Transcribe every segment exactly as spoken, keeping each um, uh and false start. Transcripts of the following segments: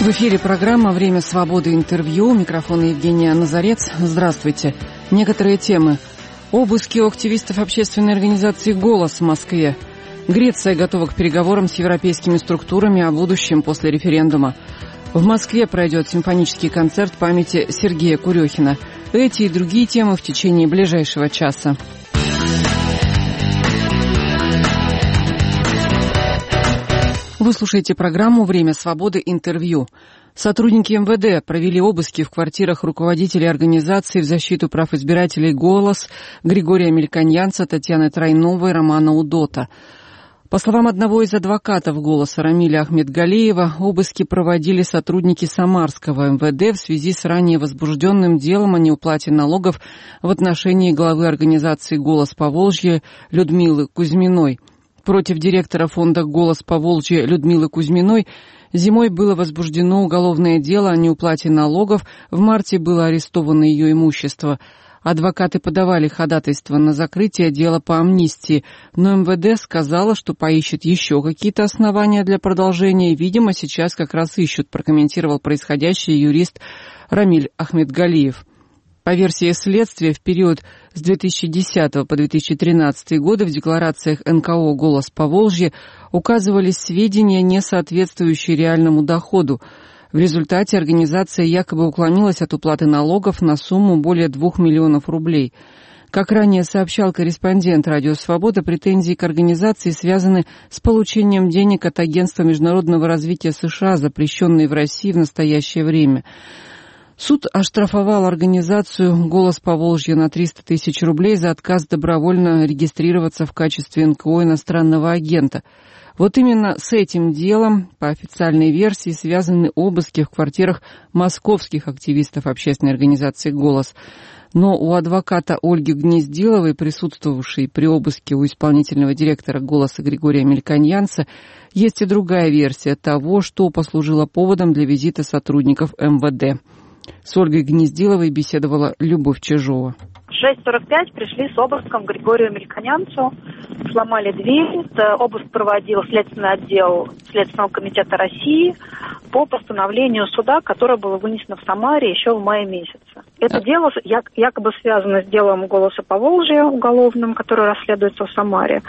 В эфире программа «Время свободы. Интервью». У микрофона Евгения Назарец. Здравствуйте. Некоторые темы. Обыски у активистов общественной организации «Голос» в Москве. Греция готова к переговорам с европейскими структурами о будущем после референдума. В Москве пройдет симфонический концерт памяти Сергея Курехина. Эти и другие темы в течение ближайшего часа. Вы слушаете программу «Время свободы. Интервью». Сотрудники эм вэ дэ провели обыски в квартирах руководителей организации в защиту прав избирателей «Голос» Григория Мельконьянца, Татьяны Тройновой, Романа Удота. По словам одного из адвокатов «Голоса» Рамиля Ахметгалиева, обыски проводили сотрудники Самарского эм вэ дэ в связи с ранее возбужденным делом о неуплате налогов в отношении главы организации «Голос Поволжья» Людмилы Кузьминой. Против директора фонда «Голос Поволжья» Людмилы Кузьминой зимой было возбуждено уголовное дело о неуплате налогов, в марте было арестовано ее имущество. Адвокаты подавали ходатайство на закрытие дела по амнистии, но эм вэ дэ сказала, что поищет еще какие-то основания для продолжения, и, видимо, сейчас как раз ищут, прокомментировал происходящее юрист Рамиль Ахметгалиев. По версии следствия, в период с две тысячи десятого по две тысячи тринадцатый годы в декларациях эн ка о «Голос Поволжья» указывались сведения, не соответствующие реальному доходу. В результате организация якобы уклонилась от уплаты налогов на сумму более двух миллионов рублей. Как ранее сообщал корреспондент «Радио Свобода», претензии к организации связаны с получением денег от Агентства международного развития США, запрещенной в России в настоящее время. Суд оштрафовал организацию «Голос Поволжья» на триста тысяч рублей за отказ добровольно регистрироваться в качестве эн ка о иностранного агента. Вот именно с этим делом, по официальной версии, связаны обыски в квартирах московских активистов общественной организации «Голос». Но у адвоката Ольги Гнездиловой, присутствовавшей при обыске у исполнительного директора «Голоса» Григория Мельконьянца, есть и другая версия того, что послужило поводом для визита сотрудников эм вэ дэ. С Ольгой Гнездиловой беседовала Любовь Чижова. В шесть сорок пять пришли с обыском к Григорию Мельконьянцу, сломали дверь. Обыск проводил Следственный отдел Следственного комитета России по постановлению суда, которое было вынесено в Самаре еще в мае месяце. Это а... дело якобы связано с делом «Голоса Поволжья» уголовным, которое расследуется в Самаре.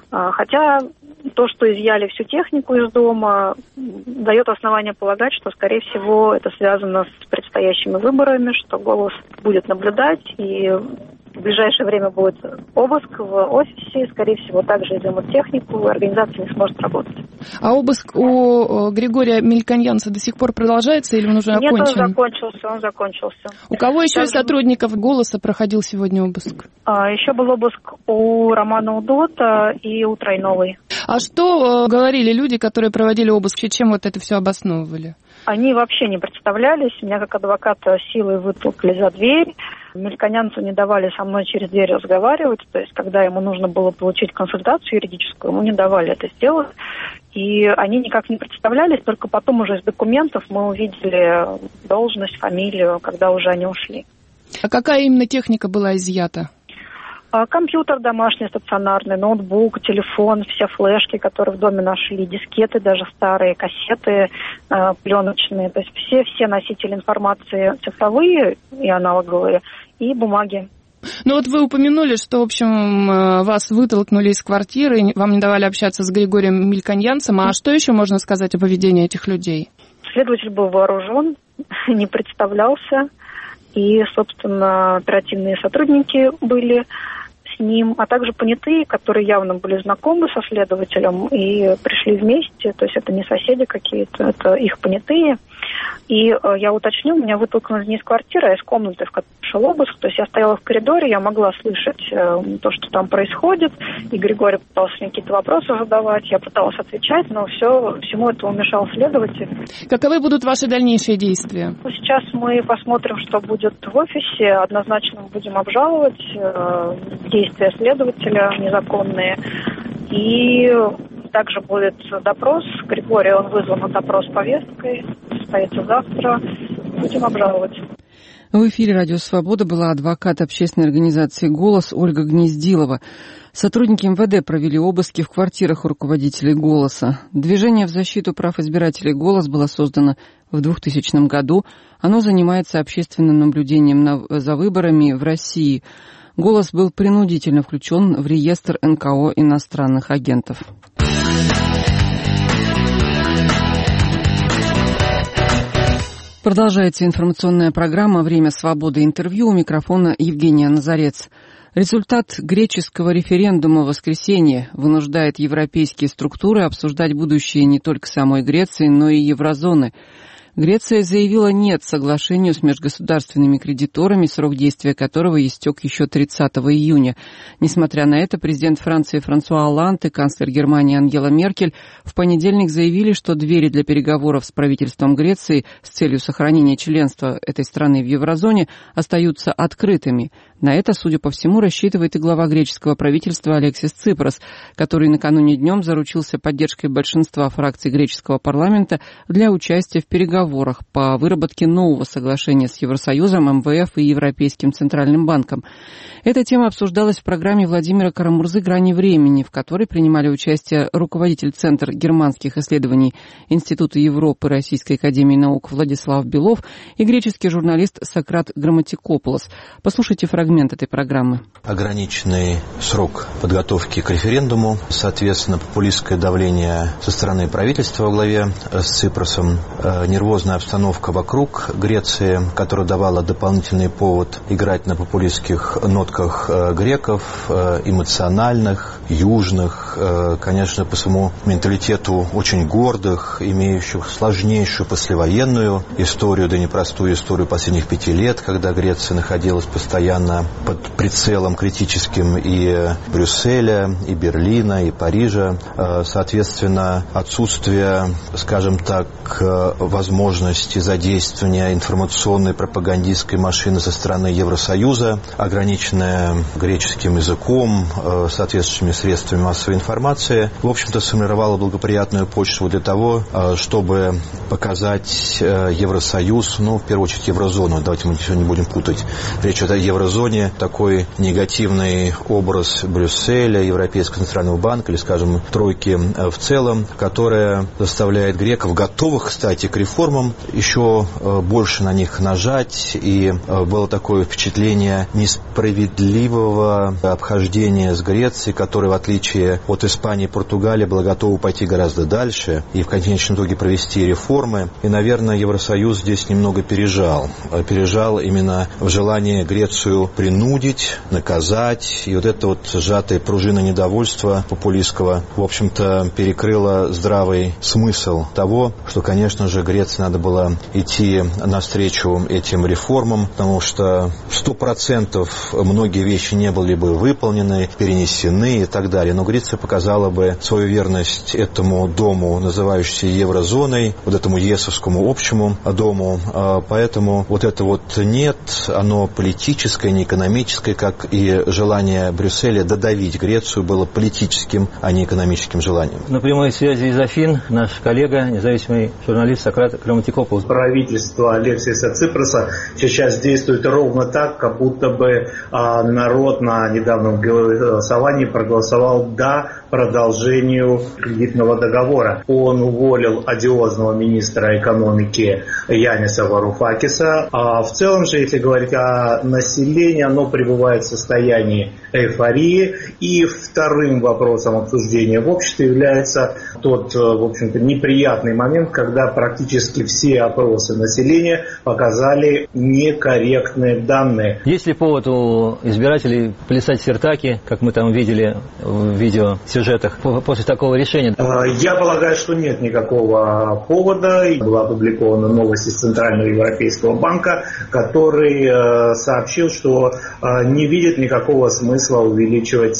Хотя то, что изъяли всю технику из дома, дает основание полагать, что, скорее всего, это связано с предстоящими выборами, что «Голос» будет наблюдать, и в ближайшее время будет обыск в офисе, скорее всего, также изымут технику, организация не сможет работать. А обыск у Григория Мельконьянца до сих пор продолжается или он уже окончен? Нет, он закончился, он закончился. У кого еще также... из сотрудников «Голоса» проходил сегодня обыск? А, еще был обыск у Романа Удота и у Тройновой. А что э, говорили люди, которые проводили обыск, чем вот это все обосновывали? Они вообще не представлялись. Меня как адвоката силой вытолкали за дверь. Мельконьянцу не давали со мной через дверь разговаривать. То есть, когда ему нужно было получить консультацию юридическую, ему не давали это сделать. И они никак не представлялись. Только потом уже из документов мы увидели должность, фамилию, когда уже они ушли. А какая именно техника была изъята? Компьютер домашний, стационарный, ноутбук, телефон, все флешки, которые в доме нашли, дискеты даже старые, кассеты э, пленочные, то есть все, все носители информации цифровые и аналоговые, и бумаги. Ну вот вы упомянули, что, в общем, вас вытолкнули из квартиры, вам не давали общаться с Григорием Мельконьянцем, а что еще можно сказать о поведении этих людей? Следователь был вооружен, не представлялся, и, собственно, оперативные сотрудники были с ним, а также понятые, которые явно были знакомы со следователем и пришли вместе, то есть это не соседи какие-то, это их понятые. И э, я уточню, меня вытолкнули не из квартиры, а из комнаты, в которой шел обыск. То есть я стояла в коридоре, я могла слышать э, то, что там происходит. И Григорий пытался мне какие-то вопросы задавать, я пыталась отвечать, но все, всему этому мешал следователь. Каковы будут ваши дальнейшие действия? Ну, сейчас мы посмотрим, что будет в офисе. Однозначно мы будем обжаловать э, действия следователя незаконные. И также будет допрос. Григорий, он вызван на допрос повесткой. Состоится завтра. Будем обжаловать. В эфире «Радио Свобода» была адвокат общественной организации «Голос» Ольга Гнездилова. Сотрудники эм вэ дэ провели обыски в квартирах у руководителей «Голоса». Движение в защиту прав избирателей «Голос» было создано в двухтысячном году. Оно занимается общественным наблюдением на, за выборами в России. «Голос» был принудительно включен в реестр эн ка о иностранных агентов. Продолжается информационная программа «Время свободы. Интервью». У микрофона Евгения Назарец. Результат греческого референдума в воскресенье вынуждает европейские структуры обсуждать будущее не только самой Греции, но и еврозоны. Греция заявила «нет» соглашению с межгосударственными кредиторами, срок действия которого истек еще тридцатого июня. Несмотря на это, президент Франции Франсуа Олланд и канцлер Германии Ангела Меркель в понедельник заявили, что двери для переговоров с правительством Греции с целью сохранения членства этой страны в еврозоне остаются открытыми. На это, судя по всему, рассчитывает и глава греческого правительства Алексис Ципрос, который накануне днем заручился поддержкой большинства фракций греческого парламента для участия в переговорах по выработке нового соглашения с Евросоюзом, эм вэ эф и Европейским Центральным банком. Эта тема обсуждалась в программе Владимира Карамурзы «Грани времени», в которой принимали участие руководитель Центра германских исследований Института Европы Российской академии наук Владислав Белов и греческий журналист Сократ Грамматикопулос. Послушайте фрагмент этой программы. Ограниченный срок подготовки к референдуму, соответственно, популистское давление со стороны правительства во главе с Ципросом, нервозная обстановка вокруг Греции, которая давала дополнительный повод играть на популистских нотках греков, эмоциональных, южных, конечно, по своему менталитету очень гордых, имеющих сложнейшую послевоенную историю, да непростую историю последних пяти лет, когда Греция находилась постоянно под прицелом критическим и Брюсселя, и Берлина, и Парижа. Соответственно, отсутствие, скажем так, возможности задействования информационной пропагандистской машины со стороны Евросоюза, ограниченная греческим языком, соответствующими средствами массовой информации, в общем-то, сформировала благоприятную почву для того, чтобы показать Евросоюз, ну, в первую очередь, еврозону. Давайте мы ничего не будем путать. Речь идет о еврозоне, такой негативный образ Брюсселя, Европейского центрального банка или, скажем, тройки в целом, которая заставляет греков, готовых, кстати, к реформам, еще больше на них нажать. И было такое впечатление несправедливого обхождения с Грецией, которая, в отличие от Испании и Португалии, была готова пойти гораздо дальше и в конечном итоге провести реформы. И, наверное, Евросоюз здесь немного пережал. Пережал именно в желании Грецию принудить, наказать. И вот эта вот сжатая пружина недовольства популистского, в общем-то, перекрыла здравый смысл того, что, конечно же, Греции надо было идти навстречу этим реформам, потому что сто процентов многие вещи не были бы выполнены, перенесены и так далее. Но Греция показала бы свою верность этому дому, называющемуся еврозоной, вот этому ЕСовскому общему дому. Поэтому вот это вот нет, оно политическое, не экономическое, как и желание Брюсселя додавить Грецию было политическим, а не экономическим желанием. На прямой связи из Афин наш коллега, независимый журналист Сократ Грамматикопулос. Правительство Алексиса Ципроса сейчас действует ровно так, как будто бы а, народ на недавнем голосовании проголосовал «да» продолжению кредитного договора. Он уволил одиозного министра экономики Яниса Варуфакиса. А в целом же, если говорить о населении, оно пребывает в состоянии эйфории. И вторым вопросом обсуждения в обществе является тот, в общем-то, неприятный момент, когда практически все опросы населения показали некорректные данные. Есть ли повод у избирателей плясать сертаки, как мы там видели в видеосюжетах, после такого решения? Я полагаю, что нет никакого повода. Была опубликована новость из Центрального Европейского банка, который сообщил, что что не видит никакого смысла увеличивать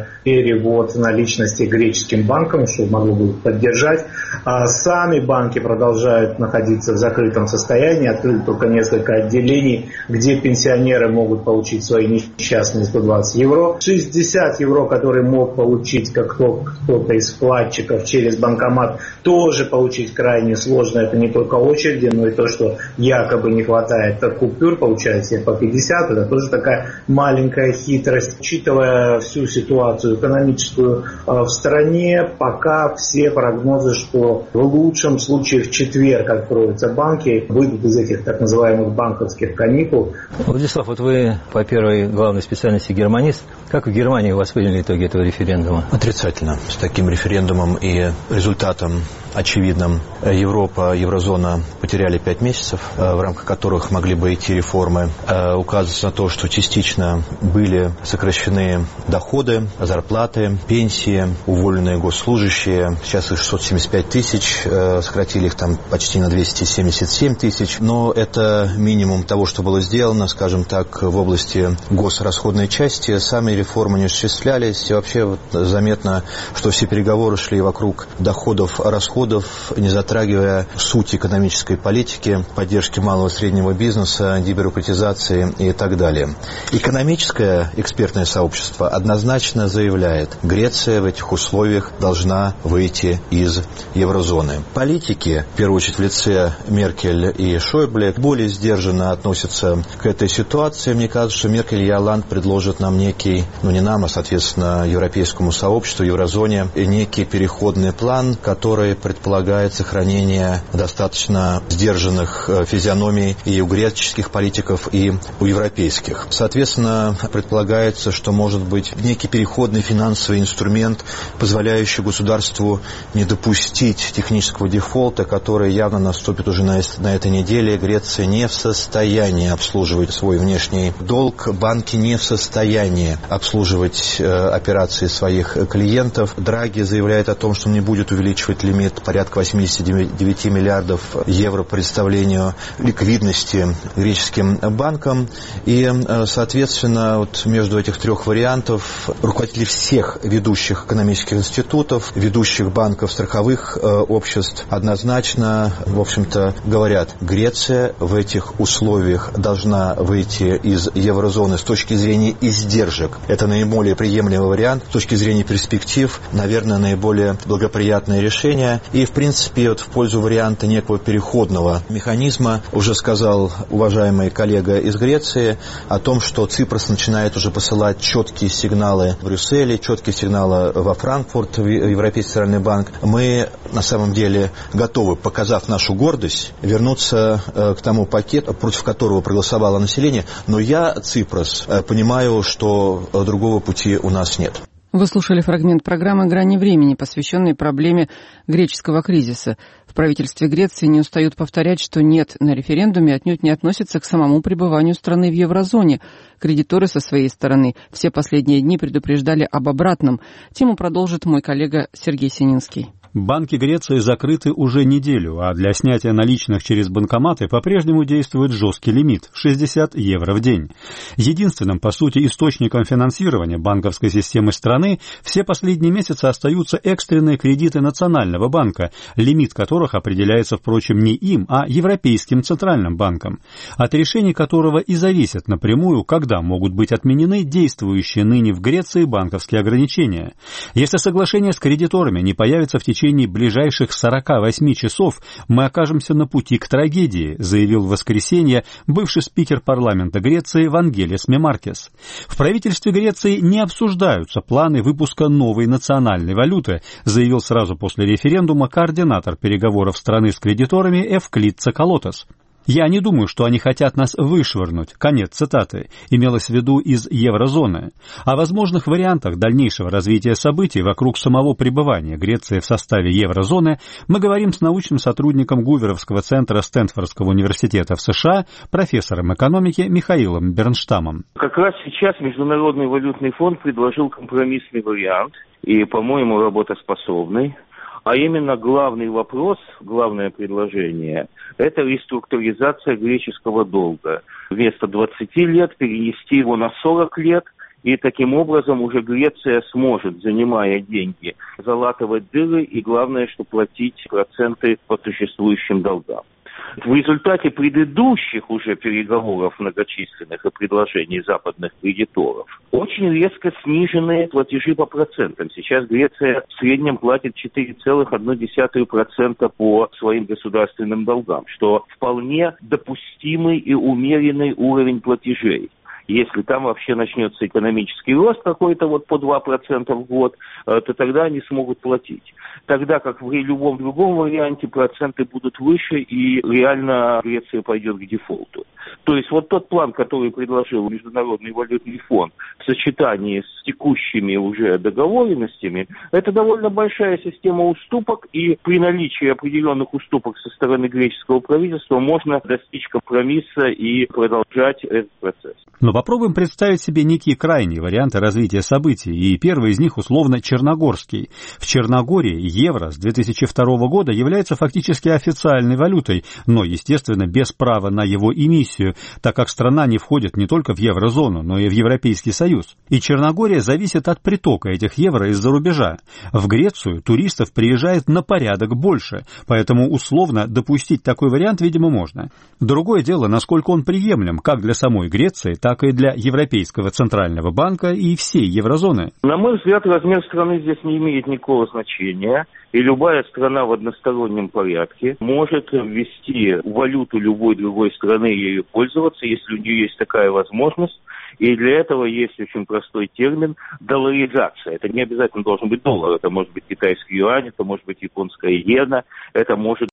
перевод наличности греческим банкам, что могло бы поддержать. Сами банки продолжают находиться в закрытом состоянии, открыты только несколько отделений, где пенсионеры могут получить свои несчастные сто двадцать евро. шестьдесят евро, которые мог получить как кто-то из вкладчиков через банкомат, тоже получить крайне сложно. Это не только очереди, но и то, что якобы не хватает купюр, получается себе по пятьдесят. Это тоже такая маленькая хитрость. Учитывая всю ситуацию экономическую в стране, пока все прогнозы, что в лучшем случае в четверг откроются банки, выйдут из этих так называемых банковских каникул. Владислав, вот вы по первой главной специальности германист. Как в Германии восприняли итоги этого референдума? Отрицательно. С таким референдумом и результатом очевидным Европа, еврозона потеряли пять месяцев, в рамках которых могли бы идти реформы. Указывается на то, что частично были сокращены доходы, зарплаты, пенсии, уволенные госслужащие. Сейчас их шестьсот семьдесят пять тысяч, сократили их там почти на двести семьдесят семь тысяч. Но это минимум того, что было сделано, скажем так, в области госрасходной части. Сами реформы не осуществлялись. И вообще вот заметно, что все переговоры шли вокруг доходов, расходов, не затрагивая суть экономической политики, поддержки малого и среднего бизнеса, дебюрократизации и так далее. Экономическое экспертное сообщество однозначно заявляет, Греция в этих условиях должна выйти из еврозоны. Политики, в первую очередь в лице Меркель и Шойбле, более сдержанно относятся к этой ситуации. Мне кажется, что Меркель и Олланд предложат нам некий, ну не нам, а соответственно европейскому сообществу, еврозоне, некий переходный план, который предполагает сохранение достаточно сдержанных физиономий и у греческих политиков, и у европейских. Соответственно, предполагается, что может быть некий переходный финансовый инструмент, позволяющий государству не допустить технического дефолта, который явно наступит уже на, на этой неделе. Греция не в состоянии обслуживать свой внешний долг, банки не в состоянии обслуживать э, операции своих клиентов. Драги заявляет о том, что он не будет увеличивать лимит порядка восемьдесят девять миллиардов евро по представлению ликвидности греческим банкам. И, соответственно, вот между этих трех вариантов руководители всех ведущих экономических институтов, ведущих банков, страховых э, обществ однозначно, в общем-то, говорят, Греция в этих условиях должна выйти из еврозоны с точки зрения издержек. Это наиболее приемлемый вариант. С точки зрения перспектив, наверное, наиболее благоприятное решение. И, в принципе, вот в пользу варианта некого переходного механизма уже сказал уважаемый коллега из Греции о том, что Ципрос начинает уже посылать четкие сигналы в Брюсселе, четкие сигналы во Франкфурт, в Европейский центральный банк. Мы, на самом деле, готовы, показав нашу гордость, вернуться к тому пакету, против которого проголосовало население. Но я, Ципрос, понимаю, что другого пути у нас нет. Вы слушали фрагмент программы «Грани времени», посвященной проблеме греческого кризиса. В правительстве Греции не устают повторять, что «нет» на референдуме отнюдь не относится к самому пребыванию страны в еврозоне. Кредиторы со своей стороны все последние дни предупреждали об обратном. Тему продолжит мой коллега Сергей Сининский. Банки Греции закрыты уже неделю, а для снятия наличных через банкоматы по-прежнему действует жесткий лимит – шестьдесят евро в день. Единственным, по сути, источником финансирования банковской системы страны все последние месяцы остаются экстренные кредиты Национального банка, лимит которых определяется, впрочем, не им, а Европейским центральным банком, от решений которого и зависит напрямую, когда могут быть отменены действующие ныне в Греции банковские ограничения. Если соглашение с кредиторами не появится в течение В течение ближайших сорока восьми часов мы окажемся на пути к трагедии, заявил в воскресенье бывший спикер парламента Греции Вангелис Мемаркис. В правительстве Греции не обсуждаются планы выпуска новой национальной валюты, заявил сразу после референдума координатор переговоров страны с кредиторами Эвклид Цакалотос. «Я не думаю, что они хотят нас вышвырнуть», конец цитаты, имелось в виду из еврозоны. О возможных вариантах дальнейшего развития событий вокруг самого пребывания Греции в составе еврозоны мы говорим с научным сотрудником Гуверовского центра Стэнфордского университета в США, профессором экономики Михаилом Бернштамом. Как раз сейчас Международный валютный фонд предложил компромиссный вариант, и, по-моему, работоспособный. А именно главный вопрос, главное предложение – это реструктуризация греческого долга. Вместо двадцати лет перенести его на сорок лет, и таким образом уже Греция сможет, занимая деньги, залатывать дыры и, главное, что платить проценты по существующим долгам. В результате предыдущих уже переговоров многочисленных и предложений западных кредиторов очень резко снижены платежи по процентам. Сейчас Греция в среднем платит четыре целых одна десятая процента по своим государственным долгам, что вполне допустимый и умеренный уровень платежей. Если там вообще начнется экономический рост какой-то вот по два процента в год, то тогда они смогут платить. Тогда как в любом другом варианте проценты будут выше, и реально Греция пойдет к дефолту. То есть вот тот план, который предложил Международный валютный фонд в сочетании с текущими уже договоренностями, это довольно большая система уступок, и при наличии определенных уступок со стороны греческого правительства можно достичь компромисса и продолжать этот процесс. Но попробуем представить себе некие крайние варианты развития событий, и первый из них условно черногорский. В Черногории евро с две тысячи второго года является фактически официальной валютой, но, естественно, без права на его эмиссию, так как страна не входит не только в еврозону, но и в Европейский Союз. И Черногория зависит от притока этих евро из-за рубежа. В Грецию туристов приезжает на порядок больше, поэтому условно допустить такой вариант, видимо, можно. Другое дело, насколько он приемлем как для самой Греции, так и для Европейского Центрального банка и всей еврозоны. На мой взгляд, размер страны здесь не имеет никакого значения, и любая страна в одностороннем порядке может ввести валюту любой другой страны и ею пользоваться, если у нее есть такая возможность. И для этого есть очень простой термин – долларизация. Это не обязательно должен быть доллар, это может быть китайский юань, это может быть японская иена, это может...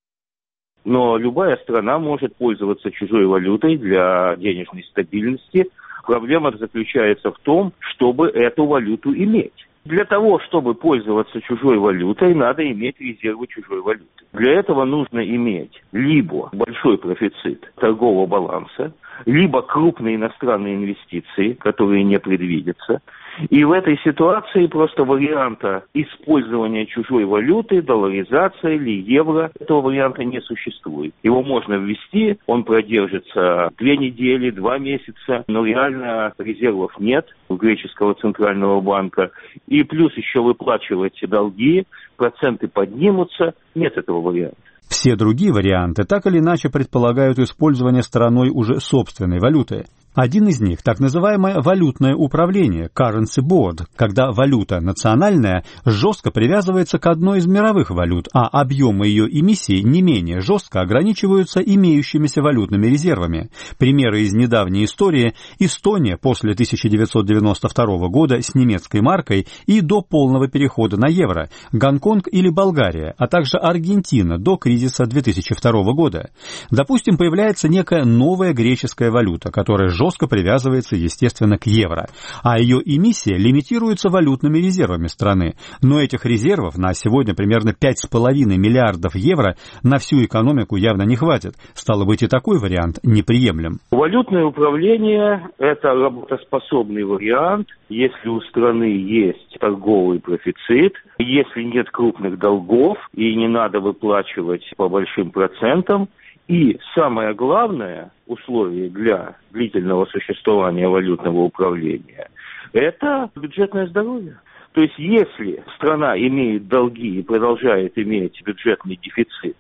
Но любая страна может пользоваться чужой валютой для денежной стабильности. Проблема заключается в том, чтобы эту валюту иметь. Для того, чтобы пользоваться чужой валютой, надо иметь резервы чужой валюты. Для этого нужно иметь либо большой профицит торгового баланса, либо крупные иностранные инвестиции, которые не предвидятся. И в этой ситуации просто варианта использования чужой валюты, долларизация или евро, этого варианта не существует. Его можно ввести, он продержится две недели, два месяца, но реально резервов нет у греческого центрального банка. И плюс еще выплачивать долги, проценты поднимутся, нет этого варианта. Все другие варианты так или иначе предполагают использование страной уже собственной валюты. Один из них – так называемое валютное управление, currency board, когда валюта национальная жестко привязывается к одной из мировых валют, а объемы ее эмиссии не менее жестко ограничиваются имеющимися валютными резервами. Примеры из недавней истории – Эстония после тысяча девятьсот девяносто второго года с немецкой маркой и до полного перехода на евро, Гонконг или Болгария, а также Аргентина до кризиса две тысячи второго года. Допустим, появляется некая новая греческая валюта, которая жестко жестко привязывается, естественно, к евро, а ее эмиссия лимитируется валютными резервами страны. Но этих резервов на сегодня примерно пять с половиной миллиардов евро на всю экономику явно не хватит. Стало быть, и такой вариант неприемлем. Валютное управление – это работоспособный вариант, если у страны есть торговый профицит, если нет крупных долгов и не надо выплачивать по большим процентам. И самое главное условие для длительного существования валютного управления – это бюджетное здоровье. То есть если страна имеет долги и продолжает иметь бюджетный дефицит,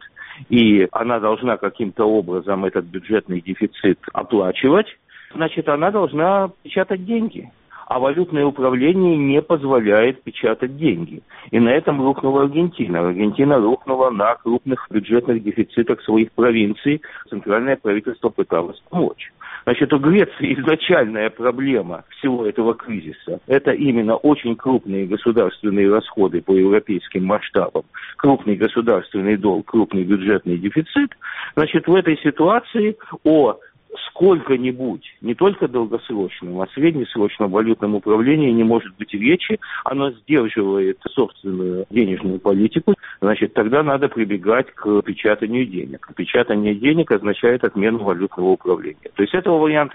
и она должна каким-то образом этот бюджетный дефицит оплачивать, значит, она должна печатать деньги. А валютное управление не позволяет печатать деньги. И на этом рухнула Аргентина. Аргентина рухнула на крупных бюджетных дефицитах своих провинций. Центральное правительство пыталось помочь. Значит, у Греции изначальная проблема всего этого кризиса – это именно очень крупные государственные расходы по европейским масштабам, крупный государственный долг, крупный бюджетный дефицит. Значит, в этой ситуации о сколько-нибудь, не только долгосрочном, а среднесрочном валютном управлении не может быть речи, оно сдерживает собственную денежную политику, значит, тогда надо прибегать к печатанию денег. Печатание денег означает отмену валютного управления. То есть этого варианта нет.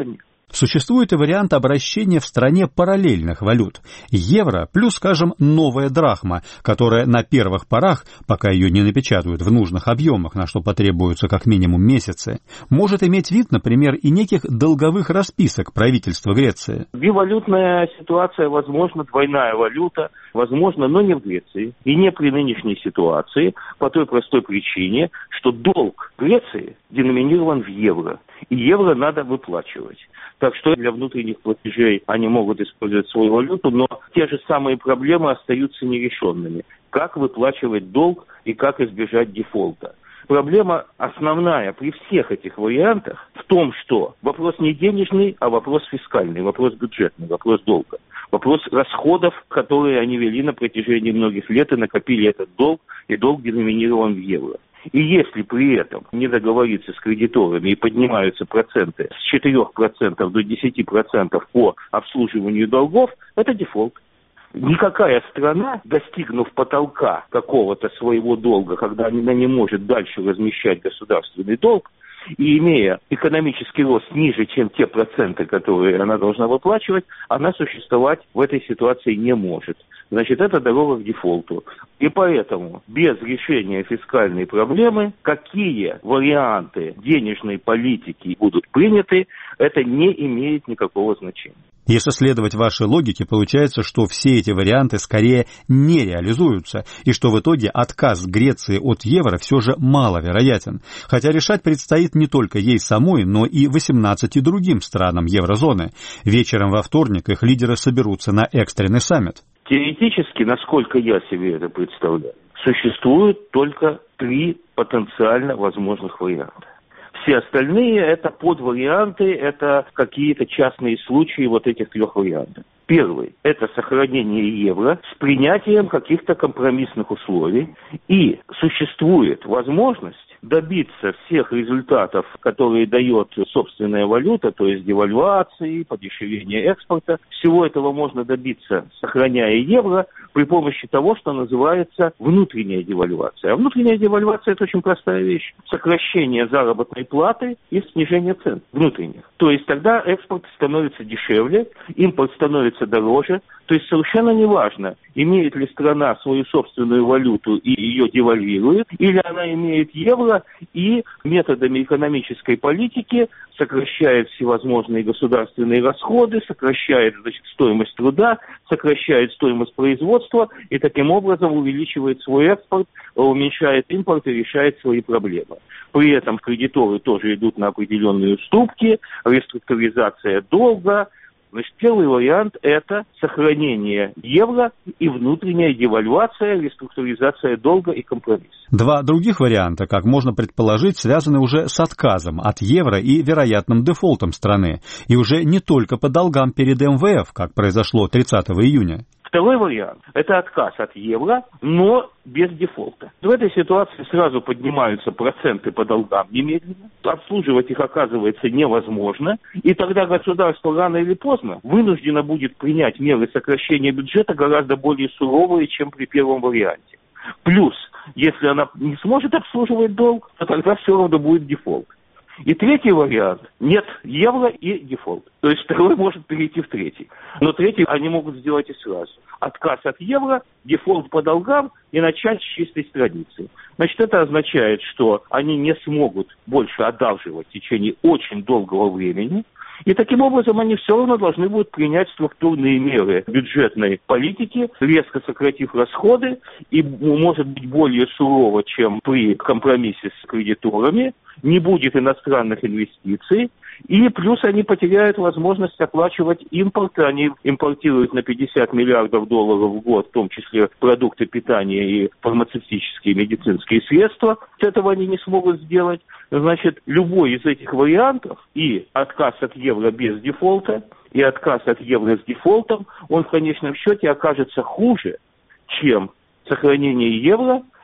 Существует и вариант обращения в стране параллельных валют. Евро плюс, скажем, новая драхма, которая на первых порах, пока ее не напечатают в нужных объемах, на что потребуются как минимум месяцы, может иметь вид, например, и неких долговых расписок правительства Греции. Бивалютная ситуация, возможно, двойная валюта, возможно, но не в Греции и не при нынешней ситуации, по той простой причине, что долг Греции деноминирован в евро, и евро надо выплачивать. Так что для внутренних платежей они могут использовать свою валюту, но те же самые проблемы остаются нерешенными. Как выплачивать долг и как избежать дефолта? Проблема основная при всех этих вариантах в том, что вопрос не денежный, а вопрос фискальный, вопрос бюджетный, вопрос долга. Вопрос расходов, которые они вели на протяжении многих лет и накопили этот долг, и долг деноминирован в евро. И если при этом не договориться с кредиторами и поднимаются проценты с четырех процентов до десяти процентов по обслуживанию долгов, это дефолт. Никакая страна, достигнув потолка какого-то своего долга, когда она не может дальше размещать государственный долг, и имея экономический рост ниже, чем те проценты, которые она должна выплачивать, она существовать в этой ситуации не может. Значит, это дорога к дефолту. И поэтому без решения фискальной проблемы, какие варианты денежной политики будут приняты, это не имеет никакого значения. Если следовать вашей логике, получается, что все эти варианты скорее не реализуются, и что в итоге отказ Греции от евро все же маловероятен. Хотя решать предстоит не только ей самой, но и восемнадцати другим странам еврозоны. Вечером во вторник их лидеры соберутся на экстренный саммит. Теоретически, насколько я себе это представляю, существует только три потенциально возможных варианта. Все остальные это подварианты, это какие-то частные случаи вот этих трех вариантов. Первый – это сохранение евро с принятием каких-то компромиссных условий. И существует возможность добиться всех результатов, которые дает собственная валюта, то есть девальвации, подешевения экспорта. Всего этого можно добиться, сохраняя евро, при помощи того, что называется внутренняя девальвация. А внутренняя девальвация – это очень простая вещь. Сокращение заработной платы и снижение цен внутренних. То есть тогда экспорт становится дешевле, импорт становится дороже. То есть совершенно неважно, имеет ли страна свою собственную валюту и ее девальвирует, или она имеет евро и методами экономической политики сокращает всевозможные государственные расходы, сокращает, значит, стоимость труда, сокращает стоимость производства и таким образом увеличивает свой экспорт, уменьшает импорт и решает свои проблемы. При этом кредиторы тоже идут на определенные уступки, реструктуризация долга. Значит, первый вариант – это сохранение евро и внутренняя девальвация, реструктуризация долга и компромисс. Два других варианта, как можно предположить, связаны уже с отказом от евро и вероятным дефолтом страны. И уже не только по долгам перед эм вэ эф, как произошло тридцатого июня. Второй вариант – это отказ от евро, но без дефолта. В этой ситуации сразу поднимаются проценты по долгам немедленно, обслуживать их оказывается невозможно, и тогда государство рано или поздно вынуждено будет принять меры сокращения бюджета гораздо более суровые, чем при первом варианте. Плюс, если она не сможет обслуживать долг, то тогда все равно будет дефолт. И третий вариант – нет евро и дефолт. То есть второй может перейти в третий. Но третий они могут сделать и сразу. Отказ от евро, дефолт по долгам и начать с чистой страницы. Значит, это означает, что они не смогут больше одалживать в течение очень долгого времени. И таким образом они все равно должны будут принять структурные меры бюджетной политики, резко сократив расходы и, может быть, более сурово, чем при компромиссе с кредиторами. Не будет иностранных инвестиций, и плюс они потеряют возможность оплачивать импорт. Они импортируют на пятьдесят миллиардов долларов в год, в том числе продукты питания и фармацевтические медицинские средства. Этого они не смогут сделать. Значит, любой из этих вариантов, и отказ от евро без дефолта, и отказ от евро с дефолтом, он в конечном счете окажется хуже, чем сохранение евро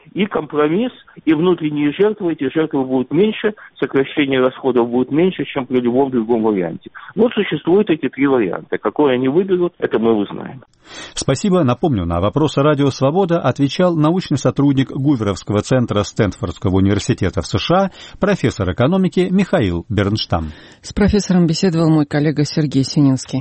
и компромисс, и внутренние жертвы. Эти жертвы будут меньше, сокращение расходов будет меньше, чем при любом другом варианте. Вот существуют эти три варианта. Какой они выберут, это мы узнаем. Спасибо. Напомню, на вопросы «Радио Свобода» отвечал научный сотрудник Гуверовского центра Стэнфордского университета в США, профессор экономики Михаил Бернштам. С профессором беседовал мой коллега Сергей Сининский.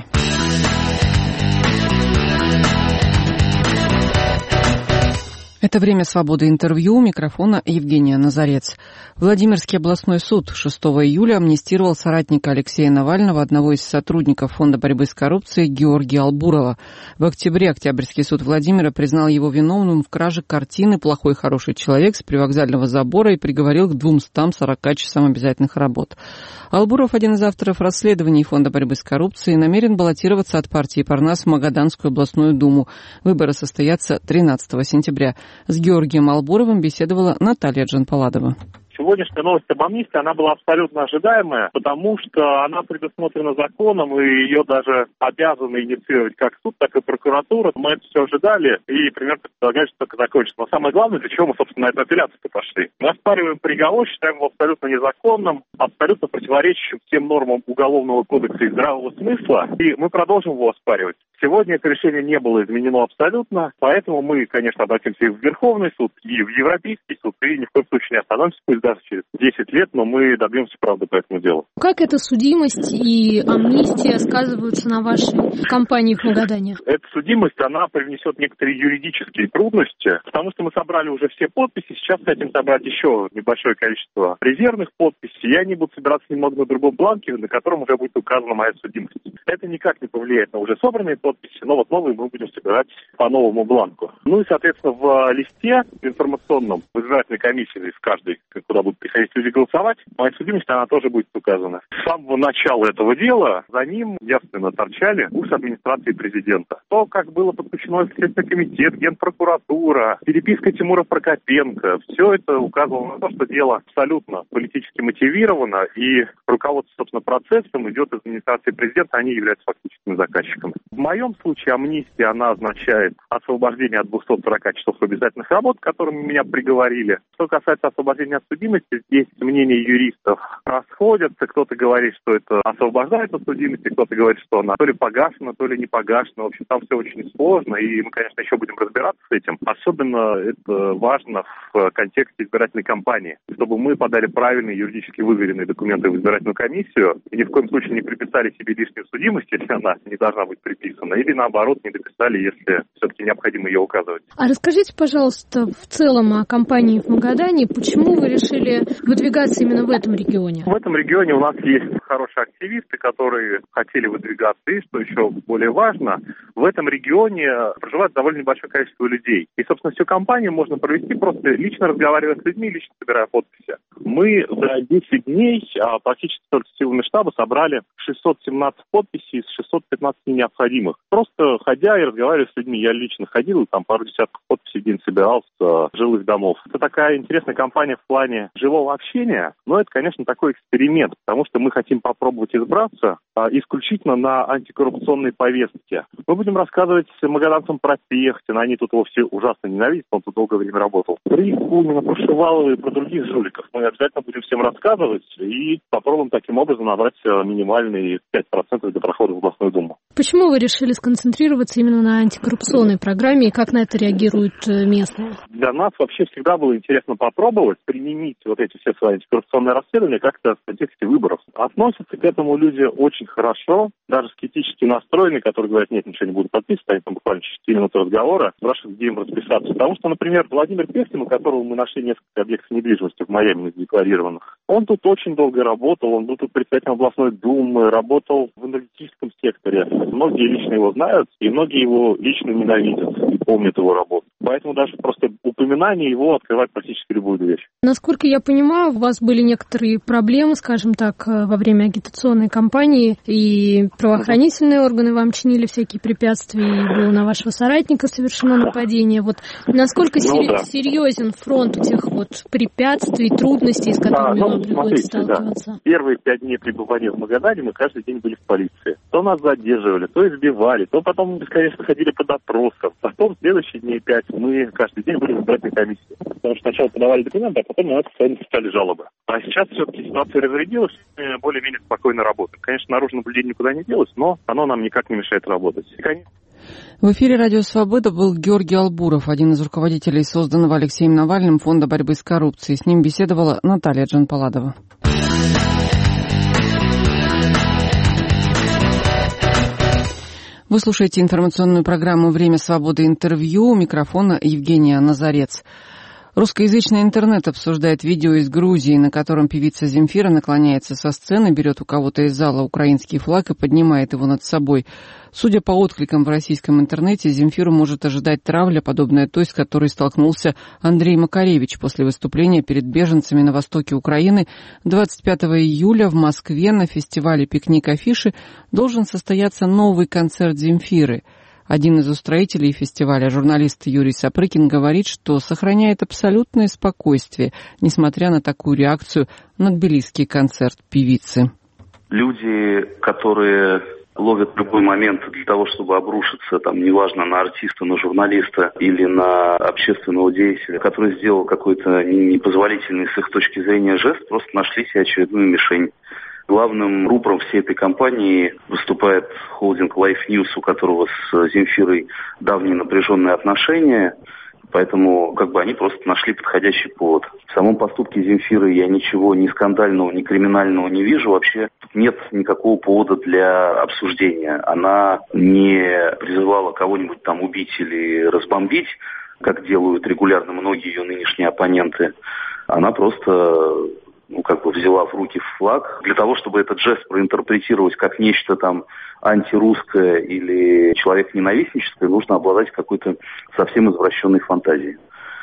Это «Время свободы» интервью. У микрофона Евгения Назарец. Владимирский областной суд шестого июля амнистировал соратника Алексея Навального, одного из сотрудников Фонда борьбы с коррупцией, Георгия Албурова. В октябре Октябрьский суд Владимира признал его виновным в краже картины «Плохой хороший человек» с привокзального забора и приговорил к двумстам сорока часам обязательных работ. Албуров, один из авторов расследований Фонда борьбы с коррупцией, намерен баллотироваться от партии Парнас в Магаданскую областную думу. Выборы состоятся тринадцатого сентября. С Георгием Албуровым беседовала Наталья Джанпаладова. Сегодняшняя новость об амнистии, она была абсолютно ожидаемая, потому что она предусмотрена законом, и ее даже обязаны инициировать как суд, так и прокуратура. Мы это все ожидали, и примерно предполагали, что только закончится. Но самое главное, для чего мы, собственно, на эту апелляцию-то пошли. Мы оспариваем приговор, считаем его абсолютно незаконным, абсолютно противоречащим всем нормам Уголовного кодекса и здравого смысла, и мы продолжим его оспаривать. Сегодня это решение не было изменено абсолютно, поэтому мы, конечно, обратимся и в Верховный суд, и в Европейский суд, и ни в коем случае не остановимся, пусть даже через десять лет, но мы добьемся правды по этому делу. Как эта судимость и амнистия сказываются на вашей кампании в Магадане? Эта судимость, она привнесет некоторые юридические трудности, потому что мы собрали уже все подписи, сейчас хотим собрать еще небольшое количество резервных подписей, и они будут собираться немного на другом бланке, на котором уже будет указана моя судимость. Это никак не повлияет на уже собранные подписи, но вот новые мы будем собирать по новому бланку. Ну и, соответственно, в листе информационном в избирательной комиссии в каждой, куда будут приходить люди голосовать, моя судимость, она тоже будет указана. С самого начала этого дела за ним явственно торчали уши администрации президента. То, как было подключено Следственный комитет, Генпрокуратура, переписка Тимура Прокопенко, все это указывало на то, что дело абсолютно политически мотивировано, и руководство, собственно, процессом идет из администрации президента, они являются фактическими заказчиками. В моем случае амнистия, она означает освобождение от двухсот сорока часов обязательных работ, к которым меня приговорили. Что касается освобождения от судимости, здесь мнения юристов расходятся. Кто-то говорит, что это освобождает от судимости, кто-то говорит, что она то ли погашена, то ли не погашена. В общем, там все очень сложно, и мы, конечно, еще будем разбираться с этим. Особенно это важно в контексте избирательной кампании, чтобы мы подали правильные юридически выверенные документы в избирательную комиссию и ни в коем случае не приписали себе лишнюю судимость, если она не должна быть приписана, или наоборот не дописали, если все-таки необходимо ее указывать. А расскажите, пожалуйста, в целом о кампании в Магадане. Почему вы решили выдвигаться именно в этом регионе? В этом регионе у нас есть хорошие активисты, которые хотели выдвигаться, и, что еще более важно, в этом регионе проживает довольно небольшое количество людей. И, собственно, всю кампанию можно провести просто лично разговаривая с людьми, лично собирая подписи. Мы за десять дней а практически только силами штаба собрали шестьсот семнадцать подписей из шестисот пятнадцати необходимых. Просто ходя и разговаривая с людьми, я лично ходил, и там пару десятков подписей в день собирал с жилых домов. Это такая интересная кампания в плане живого общения, но это, конечно, такой эксперимент, потому что мы хотим попробовать избраться а, исключительно на антикоррупционной повестке. Мы будем рассказывать магаданцам про Пехтина, они тут его все ужасно ненавидят, он тут долгое время работал. Про Якунина, про Шувалова и про других жуликов мы обязательно будем всем рассказывать и попробуем таким образом набрать минимальные пять процентов для прохода в областную думу. Почему вы решили сконцентрироваться именно на антикоррупционной программе и как на это реагируют местные? Для нас вообще всегда было интересно попробовать применить вот эти все свои антикоррупционные расследования как-то в контексте выборов. Относятся к этому люди очень хорошо, даже скептически настроенные, которые говорят, нет, ничего не буду подписывать, они там буквально через четыре минуты разговора спрашивают, где им расписаться. Потому что, например, Владимир Пехтин, у которого мы нашли несколько объектов недвижимости в Майами задекларированных, он тут очень долго работал, он был тут председателем областной думы, работал в энергетическом секторе. Многие лично его знают, и многие его лично ненавидят и помнят его работу. Поэтому даже просто упоминание его открывает практически любую дверь. Насколько я понимаю, у вас были некоторые проблемы, скажем так, во время агитационной кампании, и правоохранительные органы вам чинили всякие препятствия, и было на вашего соратника совершено нападение. Вот насколько ну, сери- да. серьезен фронт этих вот препятствий, трудностей, с которыми а, ну, вам приходится сталкиваться? Да. Первые пять дней пребывания в Магадане мы каждый день были в полиции. То нас задерживали, то избивали, то потом бесконечно ходили по допросам. Потом следующие дней пять мы каждый день были в избирательной комиссии. Потому что сначала подавали документы, а потом на нас постоянно писали жалобы. А сейчас все-таки ситуация разрядилась, мы более-менее спокойно работаем. Конечно, наружное наблюдение никуда не делось, но оно нам никак не мешает работать. И, конечно... В эфире «Радио Свобода» был Георгий Албуров, один из руководителей созданного Алексеем Навальным Фонда борьбы с коррупцией. С ним беседовала Наталья Джанпаладова. Вы слушаете информационную программу «Время свободы. Интервью». У микрофона Евгения Назарец. Русскоязычный интернет обсуждает видео из Грузии, на котором певица Земфира наклоняется со сцены, берет у кого-то из зала украинский флаг и поднимает его над собой. Судя по откликам в российском интернете, Земфиру может ожидать травля, подобная той, с которой столкнулся Андрей Макаревич после выступления перед беженцами на востоке Украины. двадцать пятого июля в Москве на фестивале «Пикник Афиши» должен состояться новый концерт Земфиры. Один из устроителей фестиваля, журналист Юрий Сапрыкин, говорит, что сохраняет абсолютное спокойствие, несмотря на такую реакцию на тбилисский концерт певицы. Люди, которые ловят любой момент для того, чтобы обрушиться, там, неважно, на артиста, на журналиста или на общественного деятеля, который сделал какой-то непозволительный с их точки зрения жест, просто нашли себе очередную мишень. Главным рупором всей этой кампании выступает холдинг Life News, у которого с Земфирой давние напряженные отношения, поэтому как бы они просто нашли подходящий повод. В самом поступке Земфиры я ничего ни скандального, ни криминального не вижу. Вообще нет никакого повода для обсуждения. Она не призывала кого-нибудь там убить или разбомбить, как делают регулярно многие ее нынешние оппоненты. Она просто... ну, как бы взяла в руки флаг, для того, чтобы этот жест проинтерпретировать как нечто там антирусское или человек-ненавистническое, нужно обладать какой-то совсем извращенной фантазией.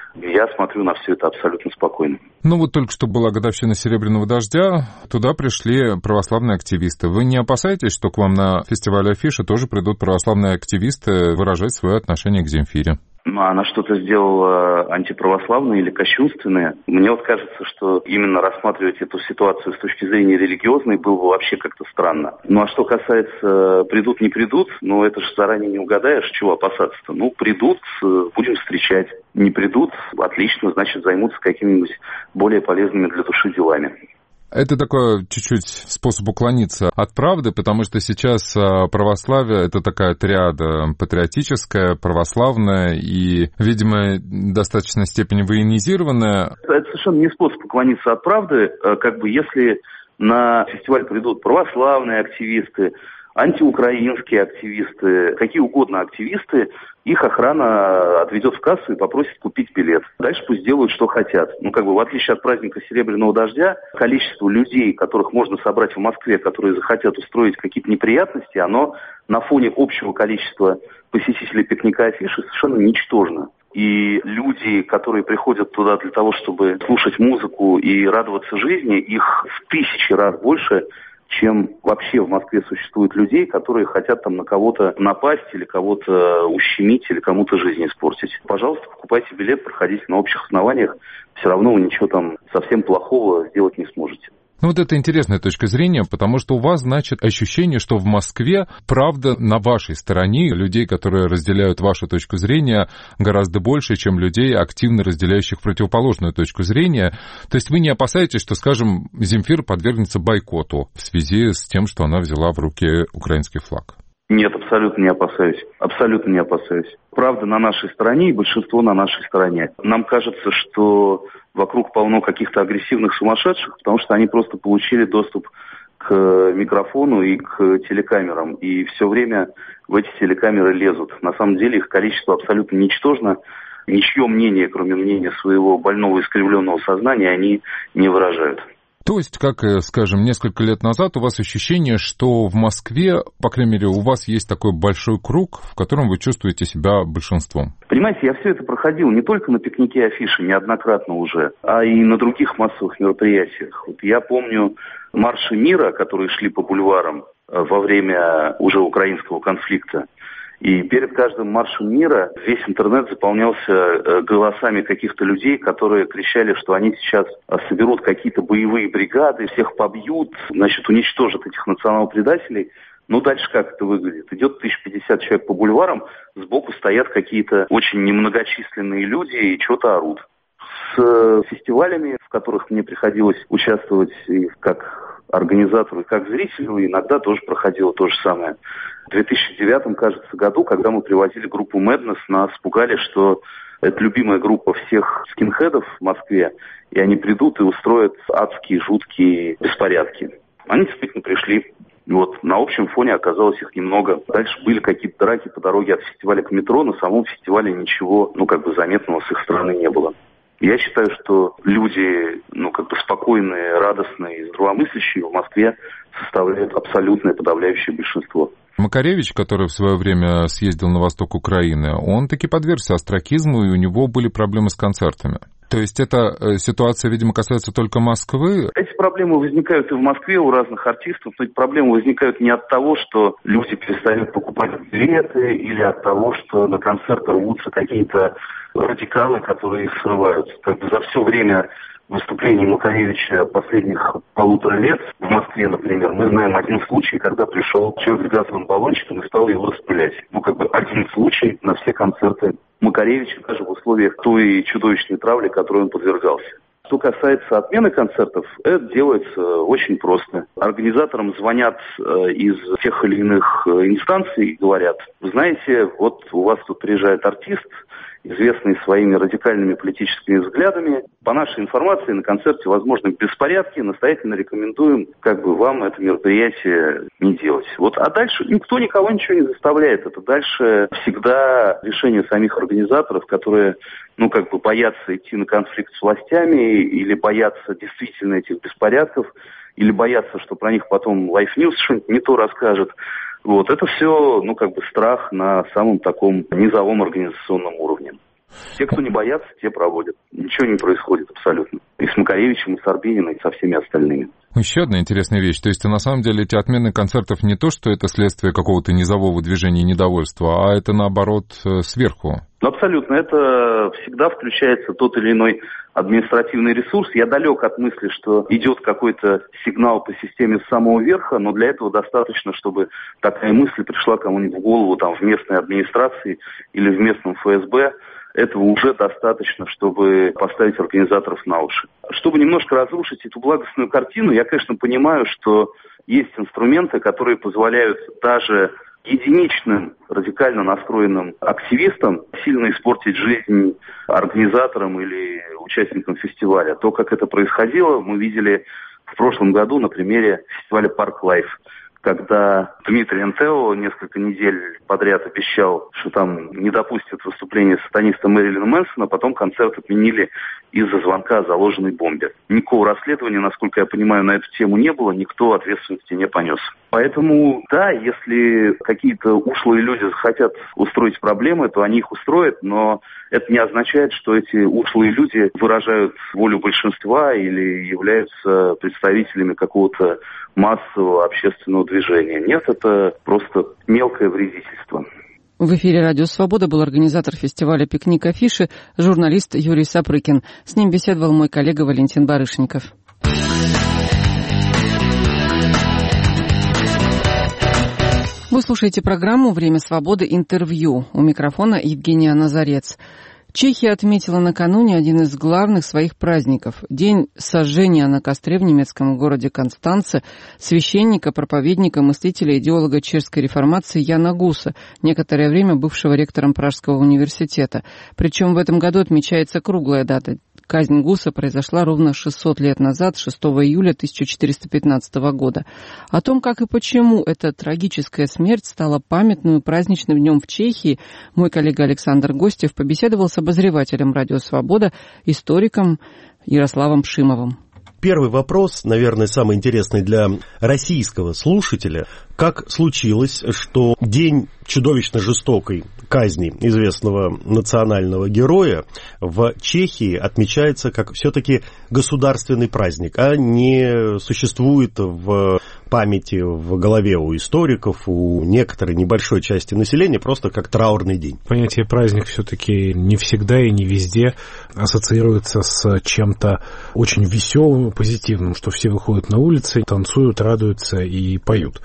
Я смотрю на все это абсолютно спокойно. Ну вот только что была годовщина «Серебряного дождя», туда пришли православные активисты. Вы не опасаетесь, что к вам на фестиваль Афиша тоже придут православные активисты выражать свое отношение к Земфире? Ну, она что-то сделала антиправославное или кощунственное. Мне вот кажется, что именно рассматривать эту ситуацию с точки зрения религиозной было бы вообще как-то странно. Ну, а что касается придут, не придут, ну, это же заранее не угадаешь, чего опасаться-то. Ну, придут, будем встречать. Не придут, отлично, значит, займутся какими-нибудь более полезными для души делами. Это такой чуть-чуть способ уклониться от правды, потому что сейчас православие — это такая триада патриотическая, православная и, видимо, в достаточной степени военизированная. Это совершенно не способ уклониться от правды. Как бы если на фестиваль придут православные активисты, антиукраинские активисты, какие угодно активисты, их охрана отведет в кассу и попросит купить билет. Дальше пусть делают, что хотят. Ну, как бы, в отличие от праздника Серебряного дождя, количество людей, которых можно собрать в Москве, которые захотят устроить какие-то неприятности, оно на фоне общего количества посетителей пикника Афиши совершенно ничтожно. И люди, которые приходят туда для того, чтобы слушать музыку и радоваться жизни, их в тысячи раз больше, чем вообще в Москве существует людей, которые хотят там на кого-то напасть или кого-то ущемить или кому-то жизнь испортить. Пожалуйста, покупайте билет, проходите на общих основаниях, все равно вы ничего там совсем плохого сделать не сможете. Ну вот это интересная точка зрения, потому что у вас, значит, ощущение, что в Москве правда на вашей стороне, людей, которые разделяют вашу точку зрения, гораздо больше, чем людей, активно разделяющих противоположную точку зрения. То есть вы не опасаетесь, что, скажем, Земфира подвергнется бойкоту в связи с тем, что она взяла в руки украинский флаг? Нет, абсолютно не опасаюсь. Абсолютно не опасаюсь. Правда на нашей стороне и большинство на нашей стороне. Нам кажется, что вокруг полно каких-то агрессивных сумасшедших, потому что они просто получили доступ к микрофону и к телекамерам. И все время в эти телекамеры лезут. На самом деле их количество абсолютно ничтожно. Ничье мнение, кроме мнения своего больного искривленного сознания, они не выражают. То есть, как, скажем, несколько лет назад у вас ощущение, что в Москве, по крайней мере, у вас есть такой большой круг, в котором вы чувствуете себя большинством? Понимаете, я все это проходил не только на пикнике Афиши, неоднократно уже, а и на других массовых мероприятиях. Вот я помню марши мира, которые шли по бульварам во время уже украинского конфликта. И перед каждым маршем мира весь интернет заполнялся голосами каких-то людей, которые кричали, что они сейчас соберут какие-то боевые бригады, всех побьют, значит, уничтожат этих национал-предателей. Ну, дальше как это выглядит? Идет тысяча пятьдесят человек по бульварам, сбоку стоят какие-то очень немногочисленные люди и что-то орут. С фестивалями, в которых мне приходилось участвовать и как организатору, и как зрителю, иногда тоже проходило то же самое. В две тысячи девятом, кажется, году, когда мы привозили группу Madness, нас пугали, что это любимая группа всех скинхедов в Москве, и они придут и устроят адские, жуткие беспорядки. Они действительно пришли. Вот, на общем фоне оказалось их немного. Дальше были какие-то драки по дороге от фестиваля к метро. На самом фестивале ничего, ну, как бы заметного с их стороны не было. Я считаю, что люди, ну, как бы спокойные, радостные и здравомыслящие в Москве составляют абсолютное подавляющее большинство. Макаревич, который в свое время съездил на восток Украины, он таки подвергся остракизму, и у него были проблемы с концертами. То есть эта ситуация, видимо, касается только Москвы? Эти проблемы возникают и в Москве у разных артистов, но эти проблемы возникают не от того, что люди перестают покупать билеты, или от того, что на концерты рвутся какие-то радикалы, которые их срывают. Как бы за все время выступлений Макаревича последних полутора лет в Москве, например, мы знаем один случай, когда пришел человек с газовым баллончиком и стал его распылять. Ну, как бы один случай на все концерты Макаревича, даже в условиях той чудовищной травли, которой он подвергался. Что касается отмены концертов, это делается очень просто. Организаторам звонят из тех или иных инстанций и говорят: вы знаете, вот у вас тут приезжает артист, известный своими радикальными политическими взглядами. По нашей информации, на концерте возможны беспорядки. Настоятельно рекомендуем, как бы, вам это мероприятие не делать. Вот. А дальше никто никого ничего не заставляет. Это дальше всегда решение самих организаторов, которые, ну, как бы, боятся идти на конфликт с властями или боятся действительно этих беспорядков, или боятся, что про них потом Life News что-нибудь не то расскажет. Вот, это все, ну, как бы, страх на самом таком низовом организационном уровне. Те, кто не боятся, те проводят. Ничего не происходит абсолютно. И с Макаревичем, и с Арбениной, и со всеми остальными. Еще одна интересная вещь. То есть, на самом деле, эти отмены концертов не то, что это следствие какого-то низового движения недовольства, а это, наоборот, сверху. Абсолютно. Это всегда включается тот или иной административный ресурс. Я далек от мысли, что идет какой-то сигнал по системе с самого верха, но для этого достаточно, чтобы такая мысль пришла кому-нибудь в голову там, в местной администрации или в местном эф эс бэ. Этого уже достаточно, чтобы поставить организаторов на уши. Чтобы немножко разрушить эту благостную картину, я, конечно, понимаю, что есть инструменты, которые позволяют даже единичным, радикально настроенным активистам сильно испортить жизнь организаторам или участникам фестиваля. То, как это происходило, мы видели в прошлом году на примере фестиваля «Парк Лайф», когда Дмитрий Энтео несколько недель подряд обещал, что там не допустят выступления сатаниста Мэрилина Мэнсона, потом концерт отменили из-за звонка о заложенной бомбе. Никакого расследования, насколько я понимаю, на эту тему не было, никто ответственности не понес. Поэтому, да, если какие-то ушлые люди захотят устроить проблемы, то они их устроят, но это не означает, что эти ушлые люди выражают волю большинства или являются представителями какого-то массового общественного движения. Нет, это просто мелкое вредительство. В эфире «Радио Свобода» был организатор фестиваля «Пикник Афиши», журналист Юрий Сапрыкин. С ним беседовал мой коллега Валентин Барышников. Вы слушаете программу «Время свободы. Интервью». У микрофона Евгения Назарец. Чехия отметила накануне один из главных своих праздников – День сожжения на костре в немецком городе Констанце священника, проповедника, мыслителя, идеолога чешской реформации Яна Гуса, некоторое время бывшего ректором Пражского университета. Причем в этом году отмечается круглая дата. Казнь Гуса произошла ровно шестьсот лет назад, шестого июля тысяча четыреста пятнадцатого года. О том, как и почему эта трагическая смерть стала памятным и праздничным днем в Чехии, мой коллега Александр Гостев побеседовал с обозревателем «Радио Свобода», историком Ярославом Шимовым. Первый вопрос, наверное, самый интересный для российского слушателя. Как случилось, что день чудовищно жестокой казни известного национального героя в Чехии отмечается как все-таки государственный праздник, а не существует в памяти, в голове у историков, у некоторой небольшой части населения просто как траурный день? Понятие праздник все-таки не всегда и не везде ассоциируется с чем-то очень веселым и позитивным, что все выходят на улицы, танцуют, радуются и поют. В